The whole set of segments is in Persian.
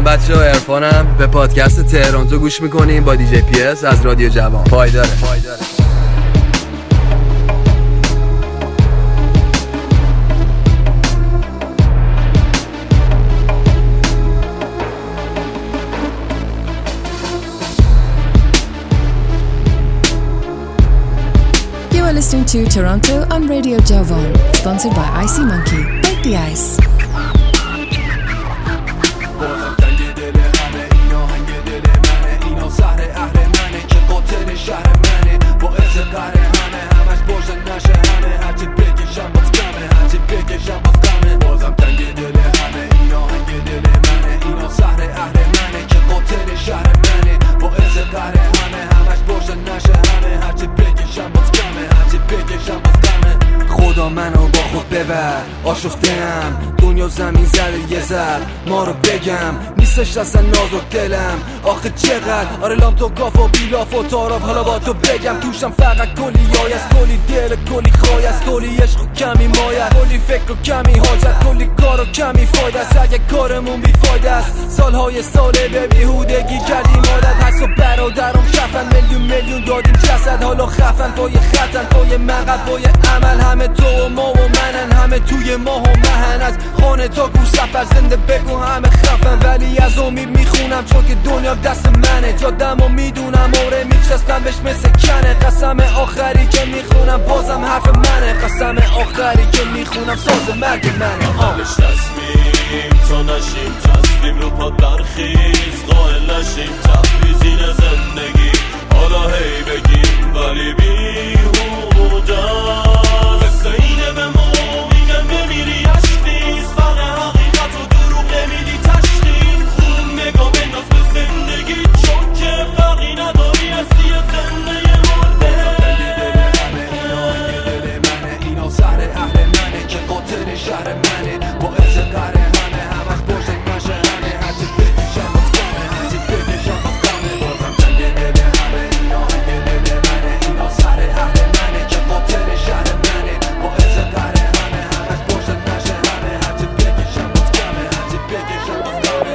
بچه‌ها، عرفانم. به پادکست تهرانتو گوش میکنیم با دیجی پی اس از رادیو جوان. پایداره. You are listening to Toronto on Radio Javan, sponsored by Icy Monkey. Break the ice. خدا منو با خود ببر، آشفته‌ام، دنیا زمین زده یه ذر ما رو بگم، نیستش اصلا نازک دلم آخه چقدر. آره لام تو کاف و بیلاف و تاراف، حالا با تو بگم توشم فقط کلی یای است، کلی دل کلی خواهی است، کلی عشق و کمی مایت، کلی فکر و کمی حاجت، کلی کار و کمی فایده است. اگه کارمون بی فایده است، سالهای ساله به بیهودگی کردیم عادت. هست و برادرم شفن، میلیون دادیم جسد، حالا خفن پای خطن، پای مقب پای عمل. همه تو و ما و منن، همه توی ماه و مهن. از خانه تا کو سفر زنده بگو همه خفن، ولی از امید میخونم چون که دنیا دست منه. جادم و میدونم آره میچستم بهش مثل کنه. قسم آخری که میخونم بازم حرف منه، قسم آخری که میخونم ساز مرگ منه. قبلش تصمیم تا نشیم تصمیم رو پاد برخیز، قائل نشیم تبریزین زندگی. حالا هی بگیم ولی بیهودست، قصه اینه به ما میگم بمیری عشق نیست، فقط حقیقت و دروغ نمیدی تشخیص. خوب نگاه بنداز به زندگی چون که فرقی نداری هستی زنده مرده. اینا سهر اهل منه که قاتل شهر منه، باعث قهر همه همش باشه نشه همه. هرچی بکشم از کمه، هرچی بکشم از کمه. بازم جنگ دل همه، اینا هنگ دل منه. اینا سهر اهل منه که قاتل شهر منه، باعث قهر همه همش باشه نشه همه. هرچی بکشم از کمه، هرچی بکشم از کمه.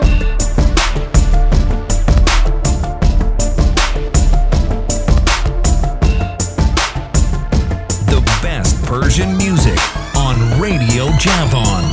The best Persian music on Radio Javan.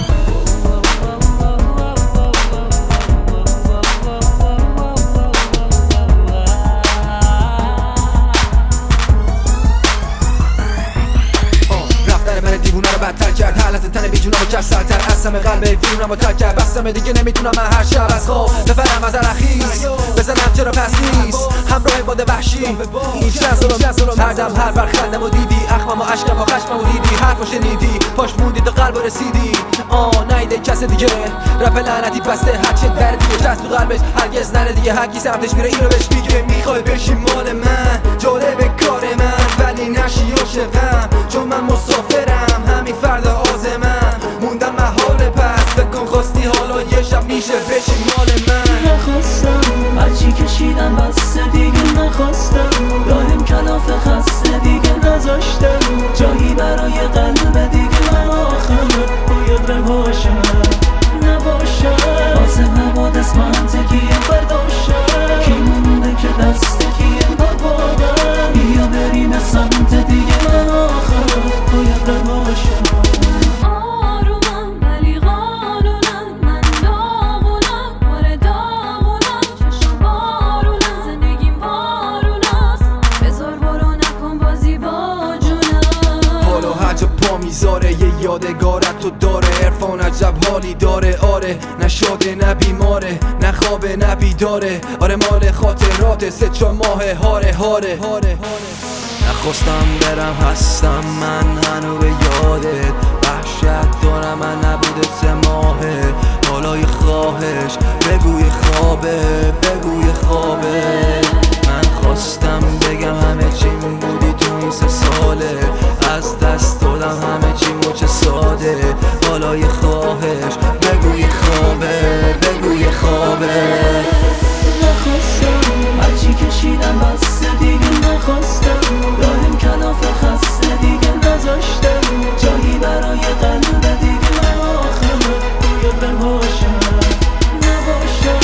رفتن من دیوونه رو بدتر کرد، حالت تن بیجونم رو کرد سرتر، از همه قلب ویرونم رو ترک کرد. بستم دیگه نمیتونم من هر شب از خواب بفرم از رخیص، بزنم چرا پس نیست همراه باد وحشی. این چند سلام هر دم هر برخندم و دیدی، اخمم و عشقم و خشمم و دیدی، حرفو شنیدی پاش موندی تا قلب رسیدی. نیده کس دیگه رپ لعنتی بسته، هر چه دردی و جست تو قلبش هرگز نره دیگه. هر کی سمتش میره اینو بهش میگه میخوای بشی مال من، جالب کار من ولی نشی عاشقم، چون من مسافرم همین فردا آزمم. موندم محال پس بکن خواستی حالا یه شب میشه بشی مال من. نخواستم هرچی کشیدم بسته دیگه، نخواستم راهم کلاف خسته دیگه نذاشتم جایی برای قلب دیگه. من آخر باید رواشم نباشم، واسه حوادث منطقیه برداشم. کی مونده که دست کیه بابادم، بیا بریم سمت دیگه. من آخر باید رواشم. میذاره یه یادگارت تو داره، عرفان عجب حالی داره. آره نشاده نه بیماره، نه خوابه نه بیداره. آره مال خاطرات 3-4 ماه هاره هاره. نخواستم برم هستم من هنو به یادت، وحشت دارم من نبوده 3 ماهه. حالا یه خواهش بگوی خوابه، بگوی خوابه. من خواستم بگم همه چیم بودی تو این 3 ساله، از دست دادم همه چی مچه ساده. حالا یه خواهش بگوی خوابه، بگوی خوابه. نخواستم هرچی کشیدم بسته دیگه، نخواستم راهم کلاف خسته دیگه نذاشتم جایی برای قلب دیگه. من آخر باید رواشم نباشم،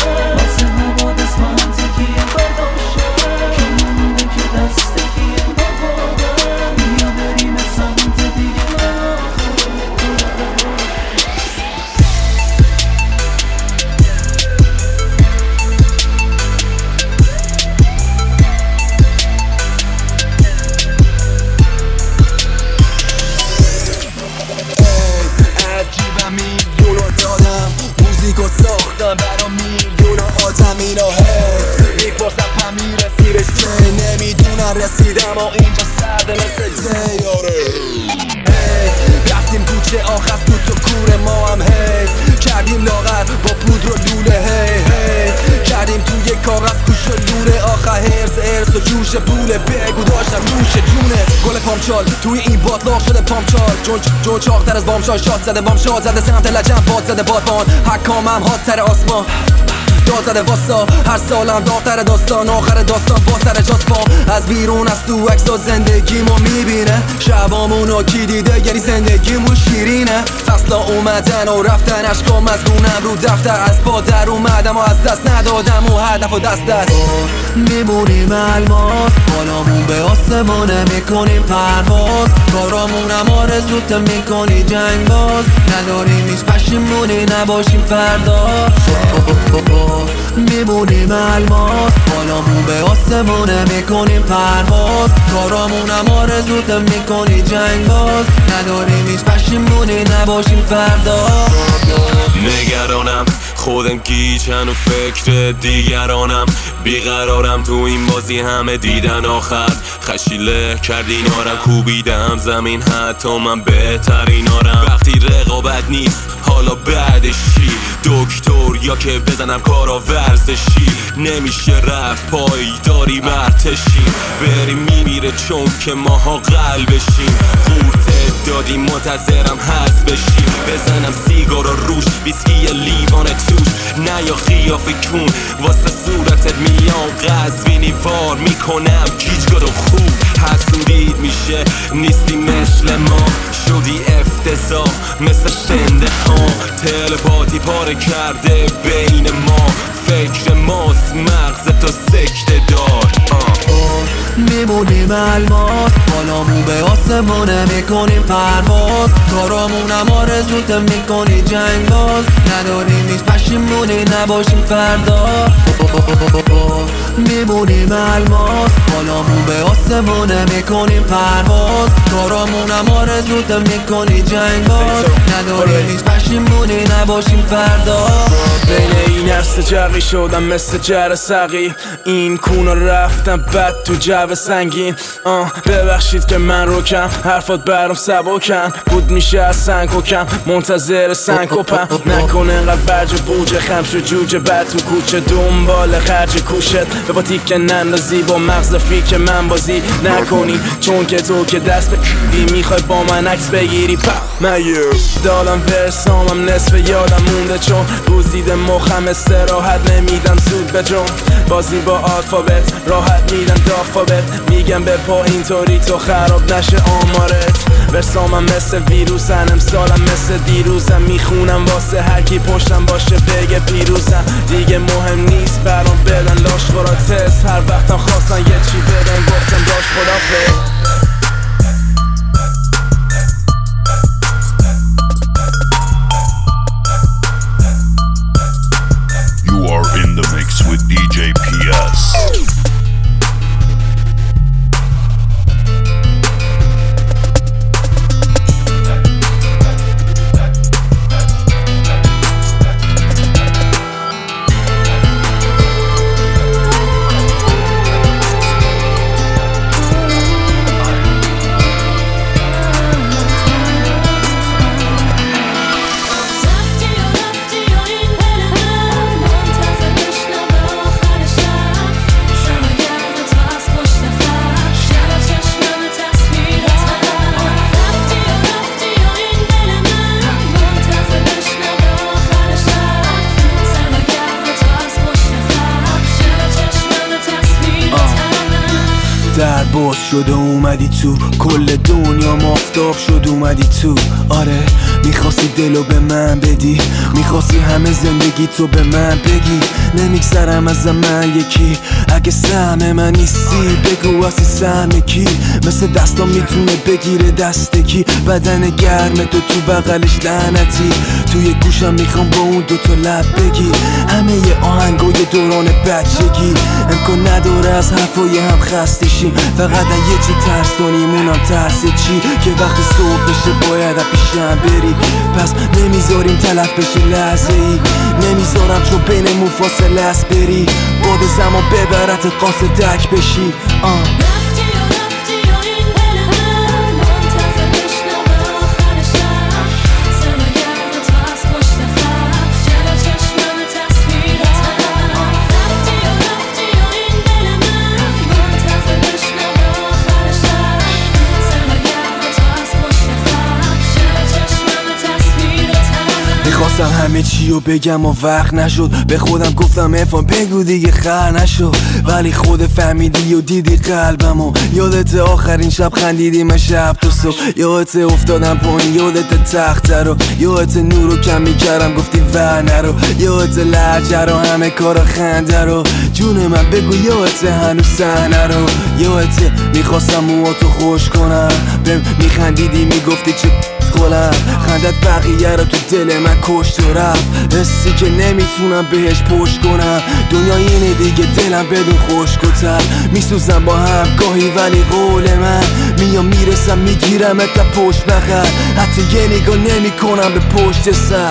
اینا هی میپرسم پم میرسی رشته نمیدونم رسیدم و اینجا سرده مثل دیاره رفتیم کوچه آخر تو کوره ما هم هی کردیم لاغر با پودر و لوله هی کردیم توی کاغذ کوش و لوله آخر هرز و جوش پوله بگو داشتم نوش جونه گل پامچال توی این باد لاغ شده پامچال جون چاقتر از بامشال شاد زده بام شاد زده سمت لجم باد زده بادبان حکامم هاتر آسمان داد زده واسا هر سالم داغتر داستان آخر داستان با سر جاسپام از بیرون از تو عکس و زندگیمو میبینه شبامونو کی دیده یعنی زندگیمون شیرینه فصلا اومدن و رفتن عشقام مزگونم رو دفتر از پا در اومدم و از دست ندادم و هدف و دست میمونیم الماس بالامون به آسمونه میکنیم پرواز کارامونم آرزوت میکنی جنگ باز نداریم هیچ پشیمونی نباشیم فردا میمونیم الماس بالامون به آسمونه میکنیم پرواز کارامونم آرزوت میکنی جنگ باز نداریم هیچ پشیمونی نباشیم فردا نگرانم خودم گیجن و فکر دیگرانم بیقرارم تو این بازی همه دیدن آخر خشیله کردین آرم کوبیدم زمین حتی من بهترین آرم وقتی رقابت نیست حالا بعدشی دکتر یا که بزنم کارا ورزشی نمیشه رفت پایداری مرتشی بریم میمیره چون که ماها قلبشیم خورده دادیم منتظرم حس بشیم بزنم سیگار و روش ویسکی لیوان توش نه یا خیافه کون واسه صورتت میام قزوینی وار میکنم گیجگاد و خوب حسودید میشه نیستی مثل ما شدی افتضاح مثل شنده ها تلپاتی پاره کرده بین ما فکر ماست مغز تو سکته دار میمونیم الماس بالامون به آسمونه میکنیم پرواز کارامونم آرزوت میکنی جنگ باز نداریم هیچ پشیمونی نباشیم فردا میمونیم الماس بالامون به آسمونه میکنیم پرواز کارامونم آرزوت میکنی جنگ باز نداریم هیچ پشیمونی نباشیم فردا بین این عرصه جرقی شدم مثل جر سقی این کونا رفتم بد تو جو سنگین ببخشید که من روکم حرفات برام سبکن بود میشه از سنگ و کم منتظر سنگ و پم نکنه انقدر برج و بوجه خمش و جوجه بد تو کوچه دنبال خرج کوشت به با تیک نندازی با مغز فیک من بازی نکنی چون که تو که دست بگیری میخوای با من عکس بگیری من دالم ورسامم نصف یادم مونده چون روزیده مخم استراحت نمیدم زود به جون بازی با آلفابت راحت میدم دافابت میگم به پا اینطوری تو خراب نشه آمارت ورسامم مثل ویروسن امسالم مثل دیروزم میخونم واسه هر کی پشتم باشه بگه پیروزم دیگه مهم نیست برام بدن لاش خورا تست هر وقتم خواستن یه چی بدن گفتم داش خدافظ You are in the mix with DJ PS. در باز شد و اومدی تو کل دنیا مافتاب شد اومدی تو آره میخواستی دلو به من بدی میخواستی همه زندگی تو به من بگی نمیگذرم از من یکی اگه سهم من نیستی بگو اصلی سهم کی مثل دستام میتونه بگیره دست کی بدن گرم تو بغلش لعنتی توی گوشم میخوام با اون دوتا لب بگی همه ی آهنگای دوران بچگی امکان نداره از حرفای هم خسته شیم فقط یه چی ترس داریم، اونم ترس چی که وقتی صبح بشه باید پیشم بری. پس نمیذاریم تلف بشه لحظه ای، نمیذارم چون بینمون فاصله است بری. باد زمان ببرت قاصدک بشی. میخواستم همه چی رو بگم و وقت نشد، به خودم گفتم افان بگو دیگه خر نشد، ولی خود فهمیدی و دیدی قلبمو. یادت آخرین شب خندیدی من شب تا صبح، یادت افتادم پایین، یادت تخته رو، یادت نور رو کم میکردم گفتی ور نرو، یادت لحجه رو همه کارا خنده رو. جون من بگو یادت هنوز صحنه رو، یادت میخواستم موهاتو خوش کنم، بهم میخندیدی میگفتی چه خلم، خندت بقیه رو تو دل من کشت و رفت، حسی که نمیتونم بهش پشت کنم. دنیا اینه دیگه دلم بدون خشک و تر، میسوزم با هم گاهی ولی قول من میام میرسم میگیرم تا پشت بخر، حتی یه نگاه نمی کنم به پشت سر.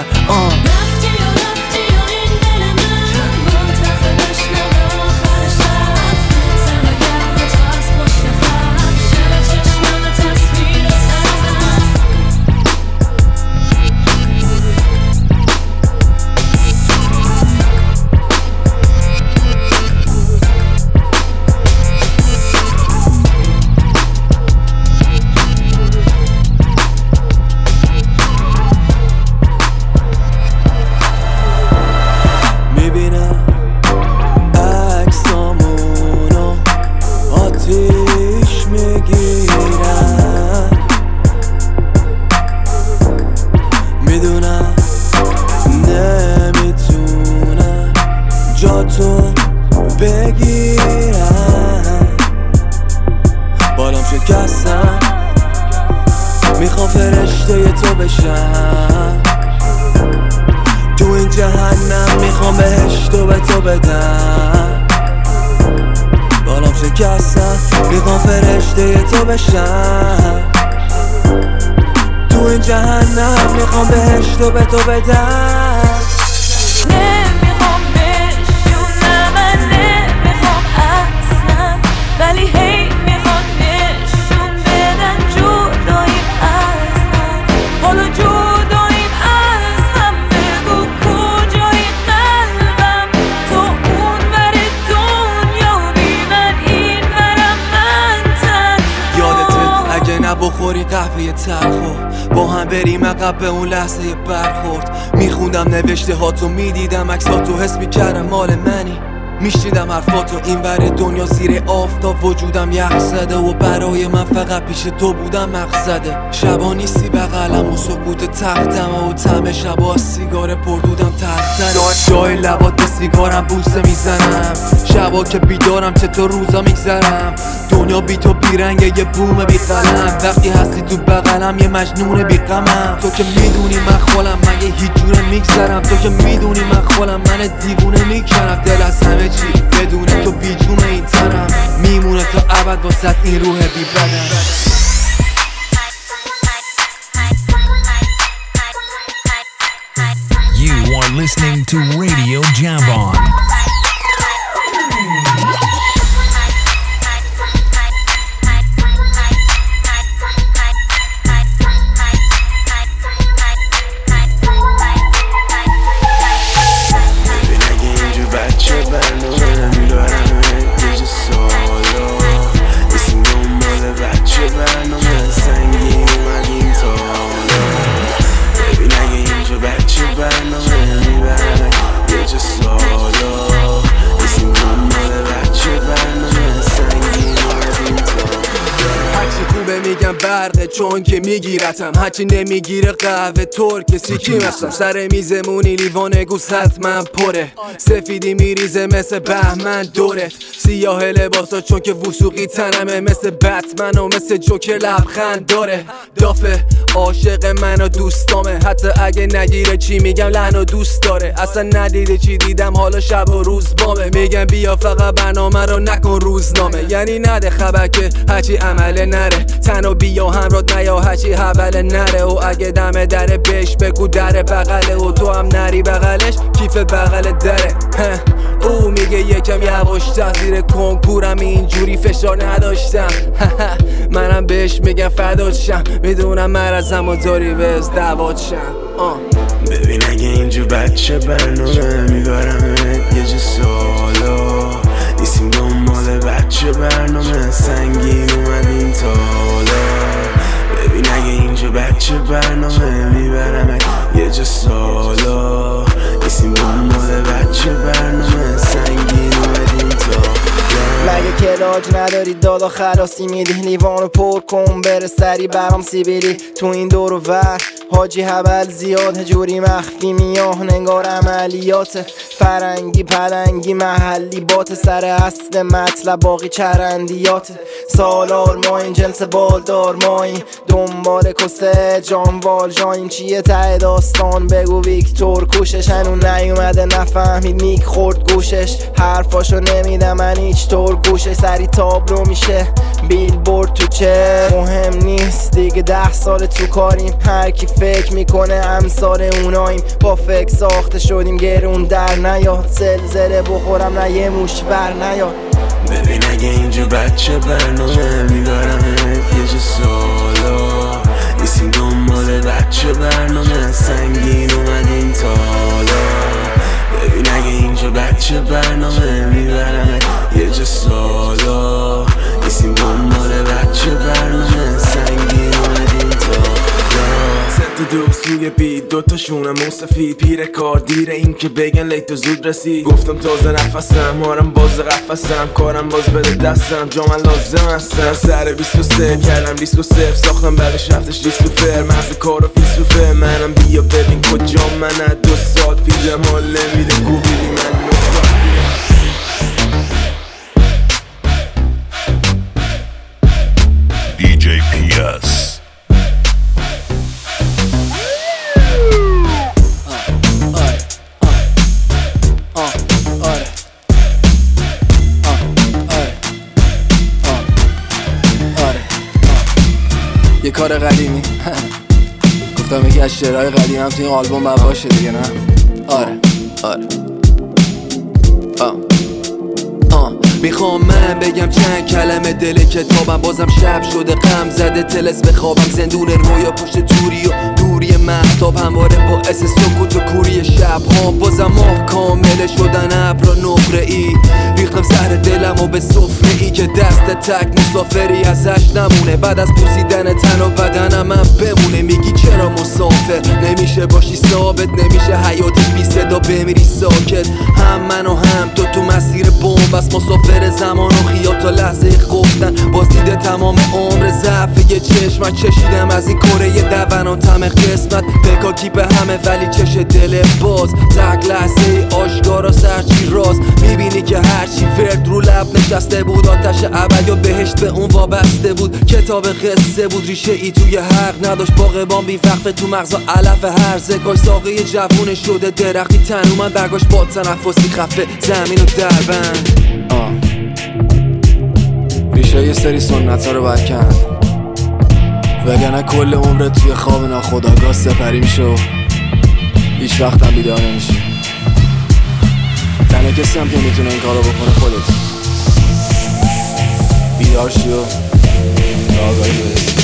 تو بگیرم بالام شکستم، میخوام فرشته تو بشم، تو این جهنم میخوام بهشتو به تو بدم. بالام شکستم میخوام فرشته تو بشم، تو این جهنم میخوام بهشتو به تو بدم. ولی هی میخوان نشون بدن جداییم از هم، حالا جداییم از هم، بگو کجایی قلبم، تو اون ور دنیا بی من این ورم من تن. یادته اگه نبخوری قهوه تلخو با هم بریم عقب به اون لحظه برخورد، میخوندم نوشته هاتو میدیدم عکساتو حس میکردم مال منی، میشنیدم حرفاتو این ور دنیا زیر آفتاب، وجودم یخ زده و برای من فقط پیش تو بودم مقصده. شبا نیستی بغلم و سکوت تختم و طعم شبا سیگار پردودم تختنه، جای لبات به سیگارم بوسه میزنم، شبا که بیدارم چطور روزا میگذرم، دنیا بی تو بیرنگه یه بوم بی قلم، وقتی هستی تو بغلم یه مجنون بی غمم. تو که میدونی من خولم من یه هیچ جوره میگذرم، تو که میدونی من خولم من دیوونه میکنم، دل از همه چی بدون تو بیجون این تنم، میمونه تا ابد واسه این روح بی بدن. You are listening to Radio Javon. Just solo برقه چون که میگیرتم، هرچی نمیگیره قهوه ترک سیکی مثلا. سر میزمونی لیوان گوست حتما پره، سفیدی میریزه مثل بهمن دورت، سیاه لباسا چون که وسوقی تنمه، مثل بتمن و مثل جوکر لبخند داره. دافه عاشق من و دوستامه، حتی اگه نگیره چی میگم لحن و دوست داره. اصلا ندیده چی دیدم حالا شب و روز بامه، میگم بیا فقط برنامه رو نکن روزنامه. یعنی نده خبر که هرچی عمله نره، تن و بیا همراه نیا هرچی حوله نره. و اگه دم دره بهش بگو در بغله، و تو هم نری بغلش کیف بغل دره. او میگه یکم یواشتر، زیر کنکورم اینجوری فشار نداشتم. منم بهش میگم فداتشم، میدونم مرزم و داری بز دواتشم. ببین اگه اینجا بچه برنامه میبرم یه جا سالا، نیستیم دنبال بچه برنامه، سنگین اومدیم تالا. ببین اگه اینجا بچه برنامه میبرم یه جا سالا، نیستیم دنبال بچه برنامه، سنگین اومدیم تالا. مگه کلاج نداری دادا خلاصی میدی، لیوانو پر کن بره سری برام سیبیلی. تو این دور و ور حاجی حبل زیاد، جوری مخفی میاه نگار عملیات، فرنگی پلنگی محلی بات، سر اصل مطلب باقی چرندیات. سالار ما این جنس بالدار ماییم، دنبال کسه جانوال جایم. چیه ته داستان بگو ویکتور کوشش، هنون نیومده نفهمید میک خورد گوشش، حرفاشو نمیدم من هیچ طور گوشش. سری تابلو میشه بیل بورد تو چه مهم نیست دیگه، 10 سال تو کاریم، هر کی فکر میکنه امثال اوناییم. با فکر ساخته شدیم گرون در نیاد، زلزله بخورم نه یه موش بر نیاد. ببین اگه اینجا بچه برنامه میبرم یه جا سالا، نیستیم دنبال بچه برنامه، سنگین اومدیم تالا. ببین اگه اینجا بچه برنامه میبرم یه جا سالا، نیستیم دنبال بچه برنامه، سنگین اومدیم تالا. ست دو سوی بید دوتاشونم مصفید، پیر کار دیره این که بگن لیت و زود رسید. گفتم تازه نفسم مارم باز قفسم، کارم باز بده دستم جا من لازم هستم. سر 23 کردم ریسک و صفر ساختم، بعدش رفتش ریسک و فر، محض کار و فیس و فر. منم بیا ببین کجا من 2 سال پیشم حال نمیده گوبیلی من DJ PS. یه کار قدیمی گفتم یکی از شعرهای قدیم هم تو این آلبوم باید باشه دیگه، نه؟ آره میخوام من بگم چند کلمه دل کتابم، بازم شب شده غم زده تلس بخوابم، زندون رویا پشت توری و دوری مهتاب، همواره باعث سکوت و کوری شب ها. بازم ماه کامل شدن ابر نقره ای، ریختم زهر دلم و به سفره ای که دست تک مسافری ازش نمونه، بعد از بوسیدن تن و بدنم من بمونه. میگی چرا مسافر نمیشه باشی ثابت، نمیشه حیاتت بی صدا بمیری ساکت. هم من و هم تو مسیر بوم بس مسافر زمان و خیال تا لحظه گفتن، باز دیده تمام عمر ضعف یه چشم چشیدم از این کره دون و تم قسمت، بکاکی به همه ولی چش دل باز. تک لحظه آشکارا سرچی راست، میبینی که هرچی ورد رو لب نشسته بود، آتش ابد یا بهشت به اون وابسته بود. کتاب قصه بود ریشه ای توی حق نداشت، باغبان بی وقفه تو مغزا علف هرزه، کاش ساقه جوون شده درختی تن اومد برگاش با تنفسی خفه زمین و دربند. ریشه یه سری سنت ها رو برکن، وگرنه کل عمرت توی خواب ناخودآگاه سپری میشه و هیچ وقت هم بیدار نمیشه. تنها کسی هم که میتونه این کارو بکنه خودت. بیدار شی و آگاهی برسی.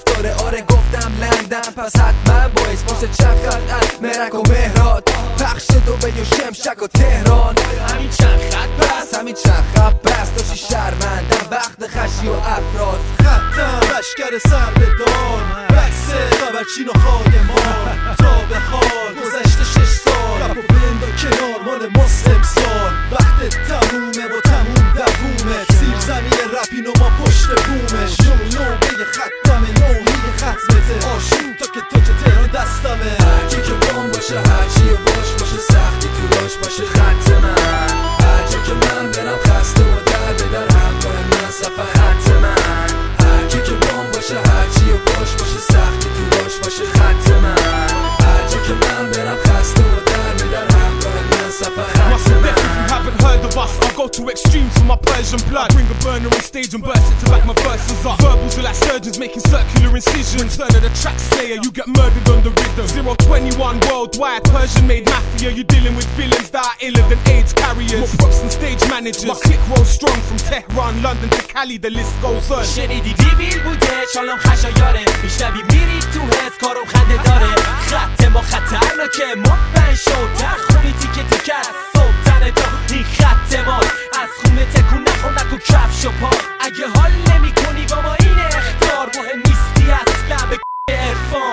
داره. آره گفتم لندن پس حتما باعث باشه چند خط از مرک و مهراد، پخش دوبه و شمشک و تهران. همین چند خط بس، همین چند خط بس، داشتی شرمندم وقت خشی و افراز. خطم بشکر سر به دار، بکسه خبرچین و خادمان، تا به حال گذشته 6 سال، رپ و بند و کنار مال مسلم سال. وقت تمومه و تموم دوومه، زیر زمین رپین و ما پشت بومش. نوبه ختمه نوحی ختمته، آشون تا که تو که تهران دستمه. هرکی که بام باشه هرچی و باش باشه، سختی تو راش باشه خط من. هرجا که من برم خسته و در به در همراه من سفر خط من. هرکی که بام باشه هرچی و باش باشه، سختی تو راش باشه خط من. هرجا که من برم خسته و در به در همراه من سفر خط من. Haven't heard of us, I'll go to extremes for my Persian blood. Bring a burner on stage and burst it to back my verses up. Verbals are like surgeons making circular incisions. Turn of the track slayer, you get murdered on the rhythm. 021 worldwide, Persian made mafia. You're dealing with villains that are iller than AIDS carriers. More props than stage managers. My click rolls strong from Tehran, London to Cali, the list goes on. شنیدی دیویل بوده شالم خشایاره، میشنوی میری تو حس کارم خنده داره. خط ما خطرناکه مطمئن شو، در خونی تیکه تیکه از صبح تنه تا این خط ماست. از خونه تکون نخور نکو کفش و پا، اگه حال نمی کنی با ما این اختار، مهم نیستی اصلا به عرفان.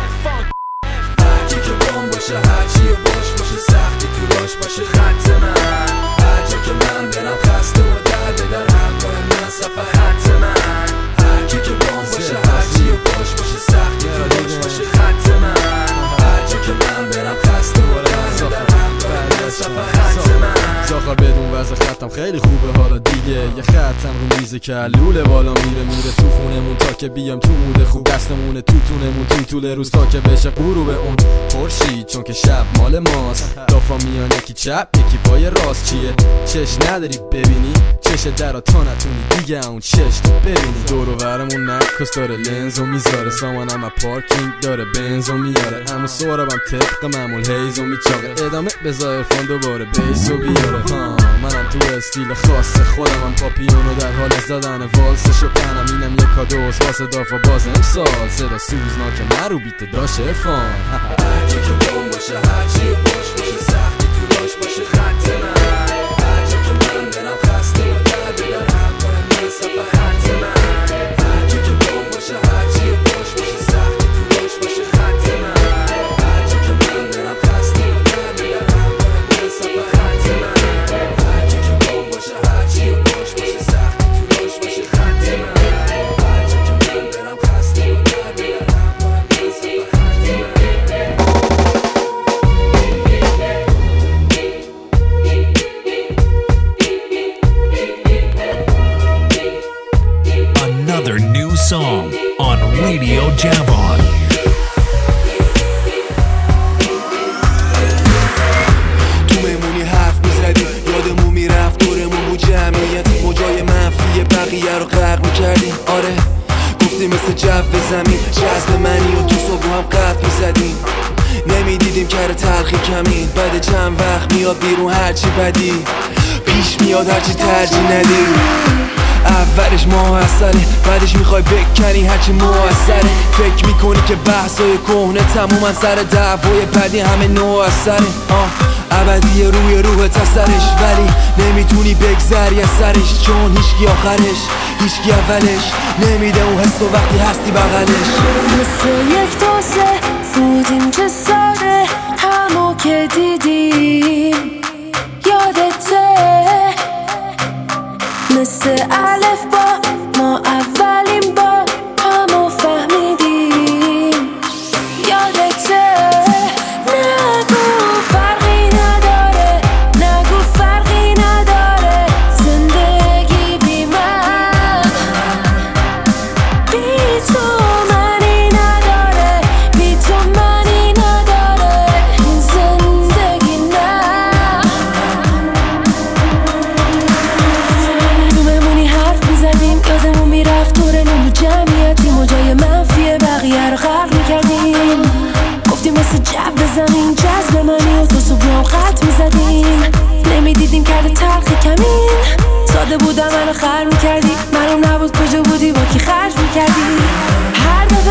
هرکی که بام باشه هرچی و باش باشه، سختی تو راش باشه خط من. هرجا که من برم خسته و در به در همراه من سفر خط من. هرکی که بام باشه هرچی و باش باشه، سختی تو راش باشه خط من. هرجا که من برم خسته و در به در همراه من سفر خط من. زاخر بدون وضع خطم خیلی خوبه حالا دیگه، یه خطم رو میزه که لوله بالا میره تو خونمون تا که بیام تو موده خوب، دستمونه تو تونمون تو طول روز تا که بشه غروب اون خورشید، چون که شب مال ماست. دافا میان یکی چپ یکی پای راست، چیه چش نداری ببینی، چش درا تا نتونی دیگه اون چش تو ببینی. دور و برمون نکس داره لنز و میذاره، سامانم از پارکینگ داره بنز و میاره، همون سوربم طبق معمول هیز و میچاقه. ادامه بذار فون دوباره بیس و بیاره. منم تو استیل خاص خودم هم پاپیونو در حال زدن والسش و پنم، اینم یک کادوست واسه دافا باز امسال. صدا سوزناک من رو بیت داشت ارفان. هرچی که بام باشه هرچی و باش باشه، سختی تو راش باشه خط من. هرجا که من برم خسته و در به در همراه من سفر خط من. هرچی که بام باشه هرچی و باش باشه، سختی تو راش باشه خط من. هرجا که من برم خسته و در به در همراه من سفر خط من. هرچی که بام باشه هرچی و باش باشه، سختی تو راش باشه خط من. هرجا که من برم خسته و در به در همراه من سفر خط من. Another new song on Radio Javon. تو مهمونی حرف میزدی یادمون میرفت دورمون بود جمعیت، موجای منفی بقیه رو غرق میکردیم. آره گفتی مثل جو زمین جذب منی و تو صبح هم قطع میزدیم. نمیدیدیم کره تلخی کمین، بعد چند وقت میاد بیرون هرچی بدی پیش میاد هرچی ترجیح ندی. اولش ماحصله بعدش میخوای بکنی هرچی موثره. فکر میکنی که بحثای کهنه تمومن سر دعوای بعدی همه نوع اثره. ابدی روی روح تسرش، ولی نمیتونی بگذری از سرش، چون هیچکی آخرش هیچکی اولش نمیده اون حس و وقتی هستی بغلش. مثل یک تاسه بودیم چه ساده همو که دیدیم، یادته مثل الف با ما اولین با همو فهمیدیم. یادته نگو فرقی نداره، نگو فرقی نداره، زندگی بی من بی تو منی نداره، بی تو منی نداره این زندگی. نه تو بمونی حرف میزدیم یادمون میرفت دورمون تو جمعیتیم و جای منفی بقیه رو غرق میکردیم. گفتیم مثل جو زمین جذب منی و تو صبح خط میزدیم. نمیدیدیم کرده تلخی کمین، ساده بودم منو خر میکردی، معلوم نبود کجا بودی با کی خرج میکردی. هر دفعه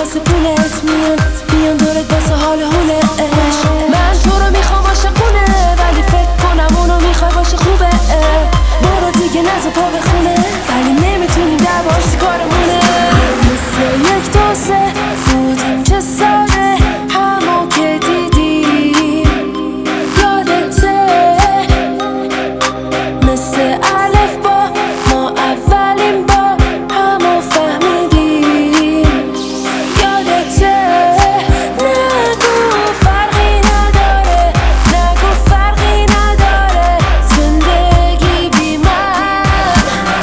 واسه پولت میان دورت واسه حال حولش. من تو رو میخوام عاشقونه ولی فکر کنم اونو میخوای باشه خوبه. برو دیگه نزو پا بخونه ولی نمیتونیم دعواش کارمونه. مثل یک دوسته بودیم چه ساده همو که دیدیم یادته. مثل الف با ما اولین با همو فهمیدیم یادته. نگو فرقی نداره نگو فرقی نداره زندگی بی من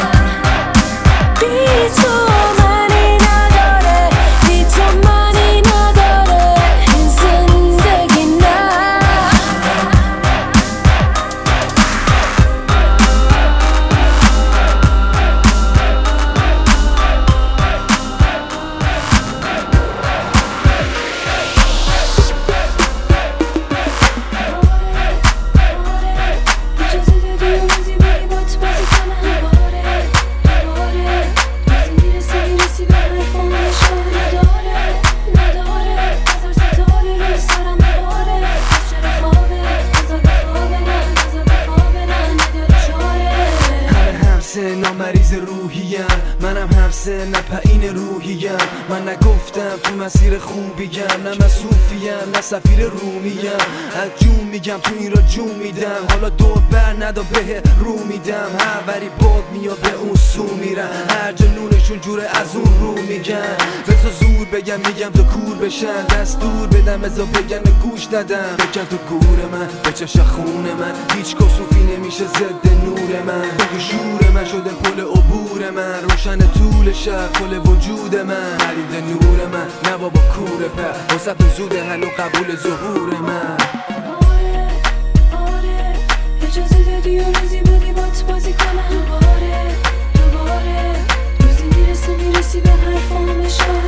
بی تو منی نداره بی تو منی نداره این زندگی نه. اجازه دادی یه روزی بری بات بازی کنم دوباره روزی میرسی به حرفام نشان نداره هزار ستاره رو سرم بباره. از چرا خوابه بذار بخوابه نه نداره چاره. همه همسن مریض روحیم منم همسن پایین روحیم. من نگفتم تو مسیر خوبیم نه من صوفیم نه سفیر رومیم. از جون میگم تو این را جون میدم حالا دور بر ندا به رو میدم. هر وری باد میاد به اون سو میرم هر جنونشون جوره از اون رو میگن. بذار زور بگم میگم تو کور بشن دستور بدم بذار بگم گوش ندم. بکن تو گور من بچش خون من هیچ کسوفی نمیشه ضد نور من. بگو شور من شده پل عبور من روشن طول شب کل وجود من. خرید نور من نه بابا کوره پر وسط زوده هنو قبول ظهور من. آره اجازه دادی یه روزی بودی بات بازی کنم دوباره روزی میرسی به حرفام نشان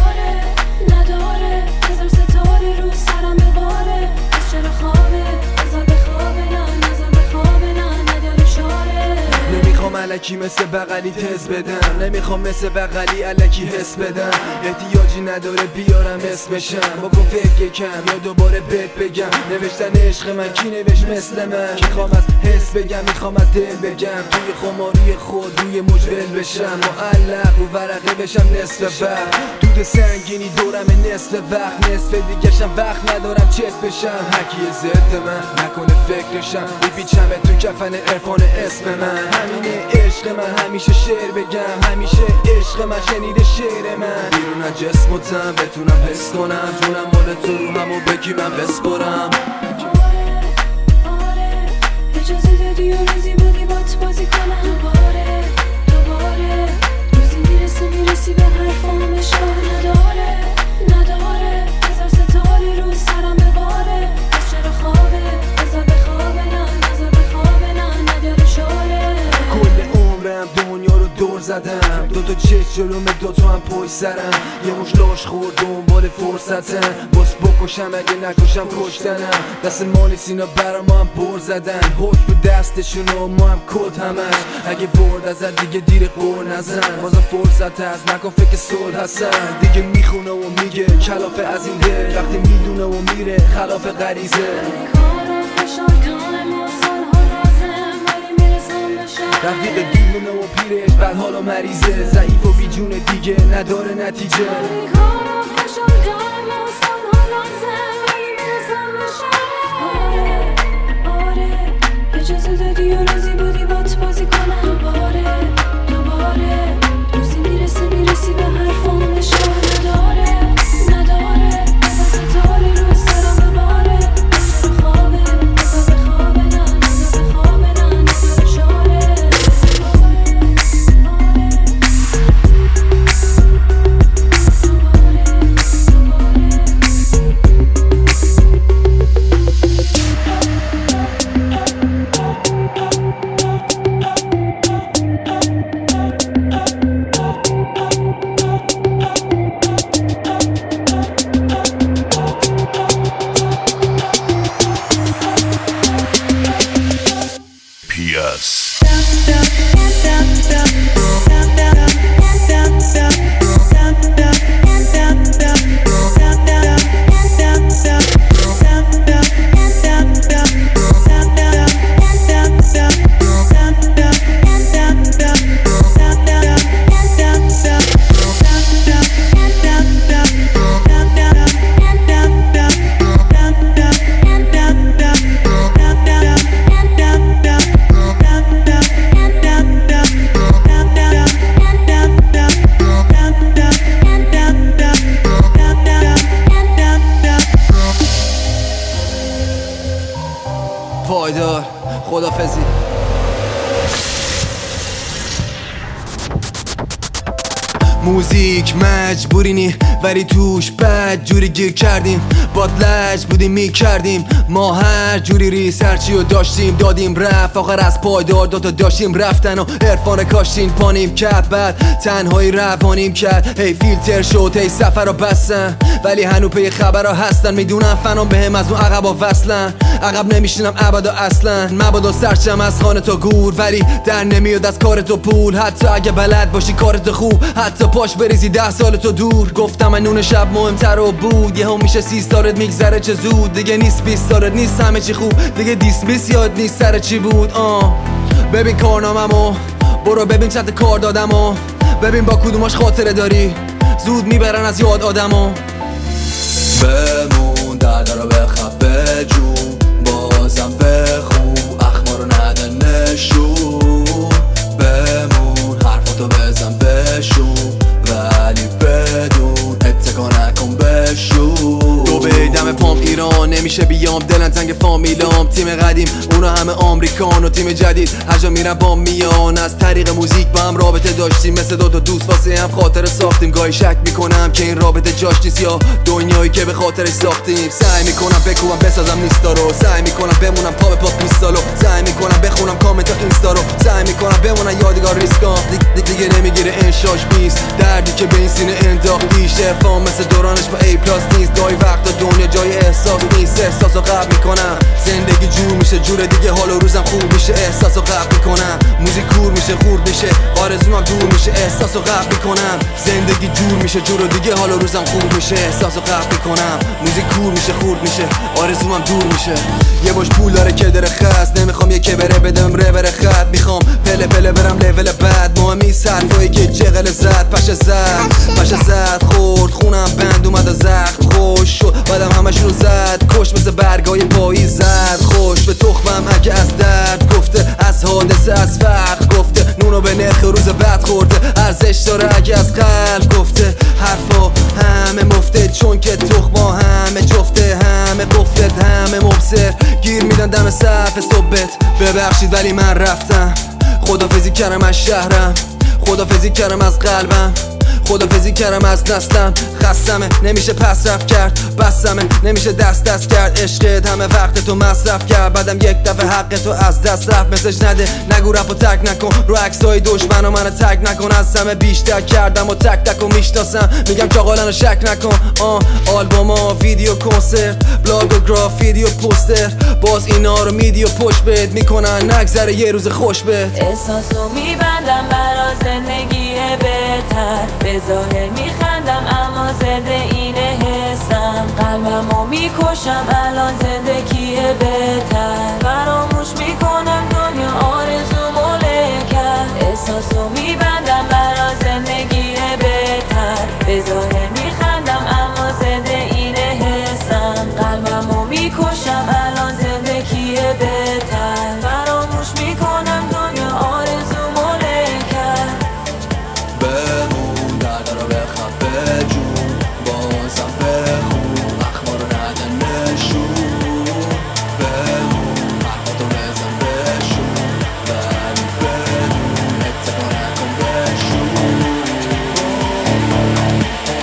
نداره هزار ستاره رو سرم بباره. از چرا خوابه بذار بخوابه نه نداره چاره. نمیخوام الکی مثل بغلی تز بدم نمیخوام مثل بغلی الکی حس بدم. احتیاجی نداره بیارم اسمشم بکن فکر کم یا دوباره بهت بگم. نوشتن عشق من کی نوشت مثل من. میخوام از حس بگم میخوام از دل بگم توی خماری خود روی مجول بشم معلق رو ورقه بشم نصف وقت دود سنگینی دورم نصف وقت نصف دیگه‌شم وقت ندارم چت بشم. هرکی ضد من نکنه فکرشم بپیچم تو کفن عرفان اسم من. همینه عشق من همیشه شعر بگم همیشه عشق من شنیده شعر من. بیرون از جسم و تن بتونم حس کنم جونم مال تو رو همو بگی من بسپرم. آره اجازه دادی یه روزی بودی بات بازی کنم دوباره روزی میرسی به حرفام نشان نداره هزار ستاره رو سرم بباره. از چرا خوابه بذار بخوابه نه نداره چاره. کل عمرم دنیا رو دور زدم دوتا چشم جلوم دوتا هم پشت سرم. یه مش لاش خورد دنبال فرصتم باز بکشم اگه نکشم کشتنم. دست مالی سینا برا ما هم بر زدن حکم به دستشون و ما هم کد همش. اگه برد ازت دیگه دیر قور نزن بازا فرصت هست نکن فکر صلح هستن. دیگه میخونه و میگه کلافه از این دل وقتی میدونه و میره خلاف غریزه. رفیق دیوونه و پیرش بعد حالا مریضه ضعیف و بی جون دیگه نداره نتیجه. آره اجازه دادی یه روزی بودی بات بازی کنم دوباره روزی میرسی به حرفام نشان نداره هزار ستاره رو سرم بباره. از چرا خوابه بذار بخوابه نه نداره چاره. موزیک مجبوری نی ولی توش بد جوری گیر کردیم باد لج بودیم میکردیم ما هر جوری ریسرچی و داشتیم دادیم رفت آخر از پایدار دوتا داشتیم رفتن و عرفان کاشتین پانیم کرد بعد تنهایی روانیم کرد هی فیلتر شد هی سفر رو بستن ولی هنو پی خبر ها هستن میدونم فنام بهم از اون عقبا وصلن عقب نمیشینم ابدا اصلا مبادا سرچم از خانه تا گور ولی در نمیاد از کار تو پول حتی اگه بلد باشی کارت خوب حتی پاش بریزی 10 سال تو دور گفتم من نون شب مهمتر و بود یه هم میشه 30 سالت میگذره چه زود دیگه نیست 20 سالت نیست همه چی خوب دیگه دیسمیس یاد نیست سر چی بود ببین کارناممو برو ببین چند کار دادمو ببین با کدوماش خاطره داری زود میبرن از یاد آدمو بمون درد رو بخواب بجون بازم بخون اخما رو نده نشون بمون حرفاتو بزن بشون ولی بدون اتکا نکن بشون دو بیدم پام ایران نمیشه بیام دلن تنگ فامیلام تیم قدیم اونا همه آمریکان و تیم جدید هر جا میرم با میان از طریق موزیک با هم رابطه داشتیم مثل دوتا دوست واسه هم خاطره ساختیم گاهی شک میکنم که این رابطه جاش نیست یا دنیایی که به خاطرش ساختیم سعی میکنم بکوبم بسازم نیستا رو سعی میکنم بمونم پا به پا 20 سالو سعی میکنم بخونم کامنت اینستا رو سعی میکنم بمونم یادگار ریسکام دیگه نمیگیره انشاش بیست دردی که به این سینه انداختی شفام مثل دورانش با A پلاس نیست گاهی وقتا دنیا جای احساس نیست احساسو قبل میکنم زندگی جور میشه جور دیگه حال و روزم خوب میشه احساسو قبل میکنم موزیک کور میشه خورد میشه آرزومم دور میشه احساسو قبل میکنم زندگی جور میشه جور دیگه حال و روزم خوب میشه احساسو قبل میکنم موزیک کور میشه خورد میشه آرزومم دور میشه یه باش پول داره که داره خست نمیخوام یه که بره بدم ره بره خط میخوام پله پله برم لول بعد مهمی صرفایی که چقل زد پشه زد خورد خونم بند اومد از زخم خوش شد بعدم همشون زد کش مثل برگای پایی زد خوش به تخمم اگه از درد گفته از حادثه از فقر گفته نونو به نرخ روز بعد خورده ارزش داره اگه از قلب گفته حرفا همه مفته چون که تخما همه جفته همه قفلت همه مبصر گیر میدن دم صف صبحت ببخشید ولی من رفتم خدافزی کردم از شهرم خدافزی کردم از قلبم خدافزی کردم از نسلم خستمه نمیشه پس رفت کرد بسمه نمیشه دست کرد عشقت همه وقت تو مصرف کرد بعدم یک دفعه حق تو از دست رفت مسج نده نگو رفت و تک نکن رو عکسای دشمن و منو تک نکن از همه بیشتر کردم و تک و میشناسم میگم چاقالن رو شک نکن آلبوما ویدیو کنسرت بلاگ و گرافیتی و پوستر باز اینا رو میدی و پشت بهت میکنن نگذره یه روز خوش بهت احساسو میبندم برا زندگی بهتر به ظاهر میخندم اما زده اینه حسم قلبمو میکشم الان زندگی بهتر فراموش میکنم دنیا آرزومو له کرد احساسو میبندم برا زندگی بهتر به ظاهر میخندم اما زده اینه حسم قلبمو میکشم الان زندگی بهتر فراموش میکنم دنیا آرزومو له کرد بمون درد رو بخواب بجون بازم بخون اخما رو نده نشون بمون حرفاتو بزن بشون ولی بدون اتفا نکن بشون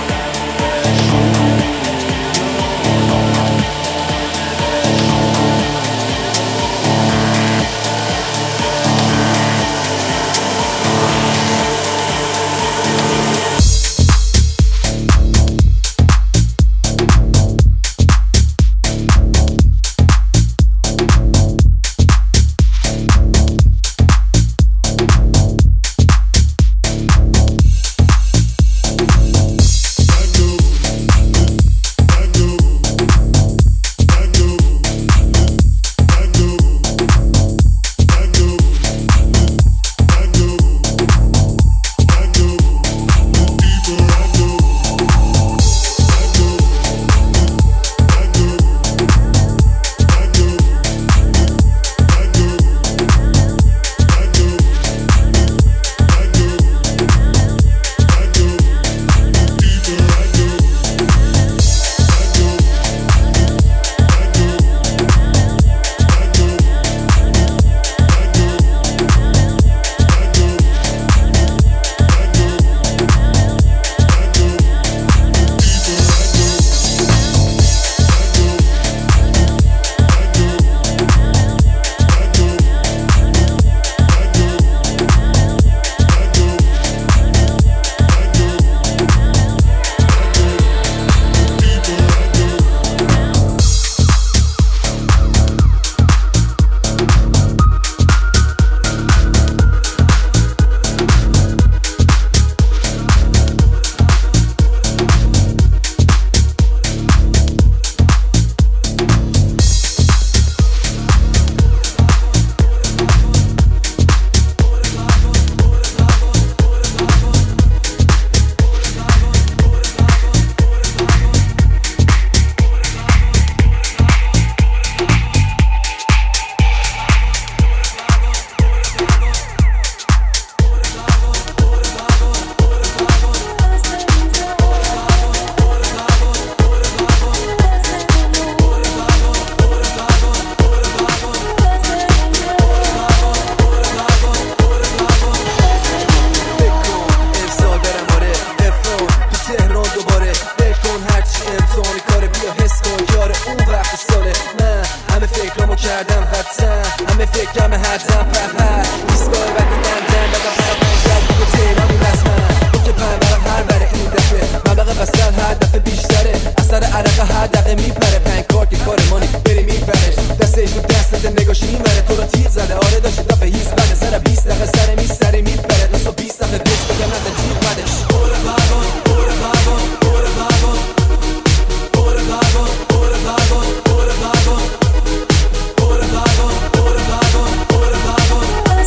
مردم پهر ایستگاه بعدی لندن بگم پرا پنجر دیگه تهرانی رسمن تو که پنبرم هر بره این دفعه مبلغ بستر هر دفعه بیشتره اثر عرق هر دقیقه میپره پنج کارت کار مانی بری میپرش دستش تو دست نده نگاش اینوره تو رو تیر زده آره داشت دفعه هیز بده سر 20 دقیقه سر میز سری میپره نسو 20 دقیقه بهش بگم نزد جیر بدش بوره پرواز بوره پرواز بوره پرواز بوره پرواز بوره پرواز بوره پرواز بوره پرواز بوره پرواز بوره پرواز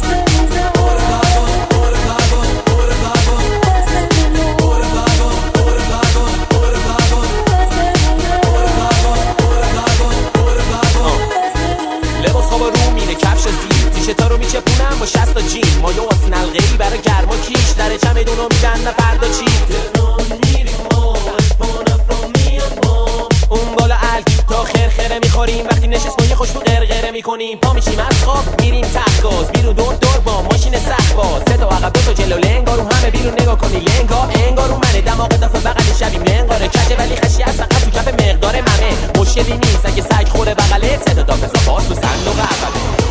لباس خواب رو میره کفش زیر تیشتا رو میچپونم با 60 تا جین مایو واسه نلقه‌ای برای گرما کیش در چمدونو میدن نه فردا چی تهران میریم ما اون بالا الک تا خرخره میخوریم وقتی نشست ما یه خوشبو قرقره میکنیم پا میشیم از خواب میریم تخت گاز بیرون دور دور با ماشین سخت باز سه تا عقب دو تا جلو لنگا رو همه بیرون نگاه کنی لنگا انگار رو منه دماغ دافه بغل شبیم لنگاره کجه ولی خشی از فقط تو کف مقدار ممه مشکلی نیست اگه سگ خوره بغله سه تا دافه باز تو صندوق عقبه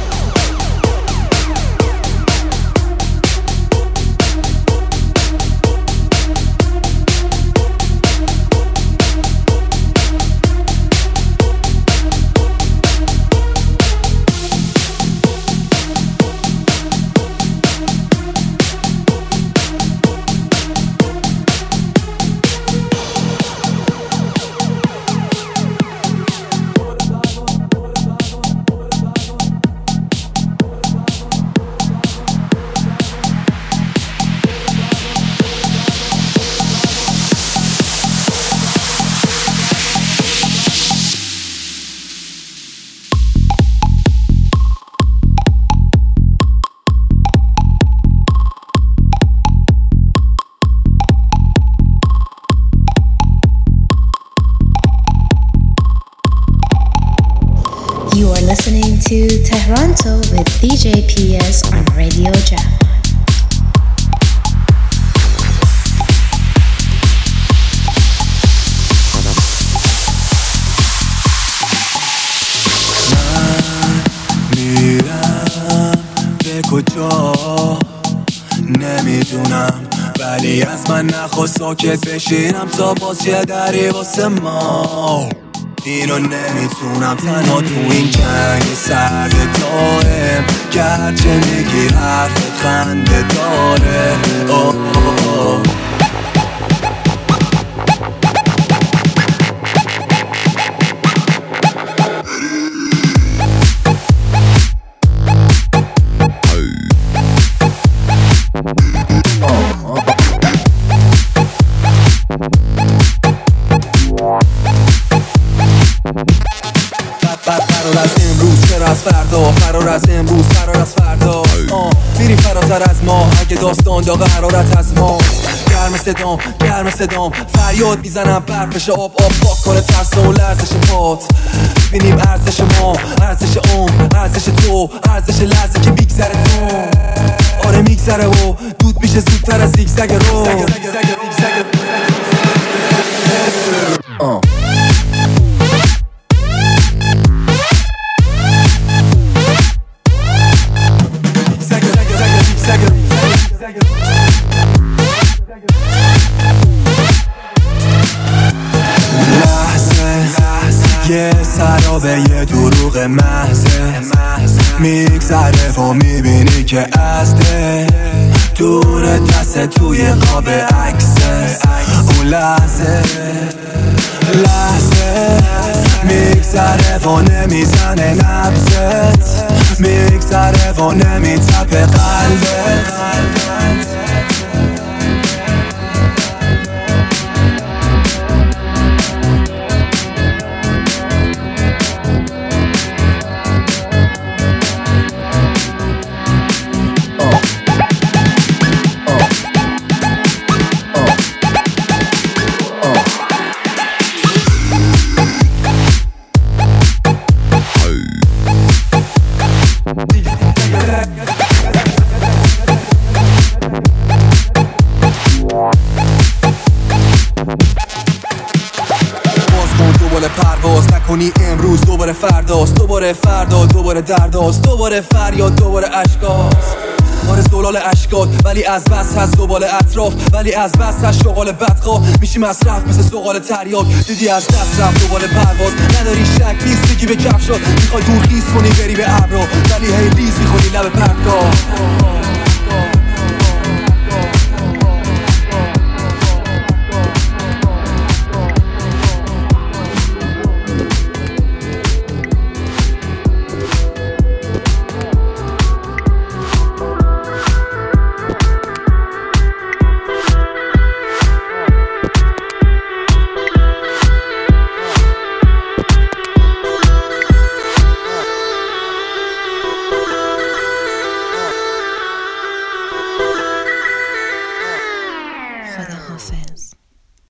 You are listening to Toronto with DJ PS on Radio Jam. میرم به کجا نمیدونم ولی از من نخواست ساکت بشینم تا باز یه دری واسه ما اینو نمیتونم تنها تو این جنگ سرد دارم گرچه میگی حرفت خنده داره فرار از امروز فرار از فردا میریم فراتر از ما اگه داستان داغ حرارت از ما گرم صدام فریاد میزنم برفش آب پاک کنه ترس و لرزش پات ببینیم ارزش ما ارزش ارزش تو ارزش لحظه که میگذره تو آره میگذره و دود میشه زودتر از زیگزگ رو یه سرابه یه دروغ محضه میگذره و میبینی که ازده دور دست توی قاب عکسه اون لحظه میگذره و نمیزنه نبضت میگذره و نمیتپه قلبت امروز دوباره دوباره فردا، دوباره درداست، دوباره فریاد، دوباره اشکاست. آره زلال اشکات ولی از بس هست زبال اطراف، ولی از بس هست شغال بدخواه میشی مصرف مثل زغال تریاک. دیدی از دست رفت دوباره پرواز، نداری شک بیستگی به کفشات، میخوای دور خیز کنی بری به ابرا ولی هی ریز میخونی لب پرتگاه. خداحافظ.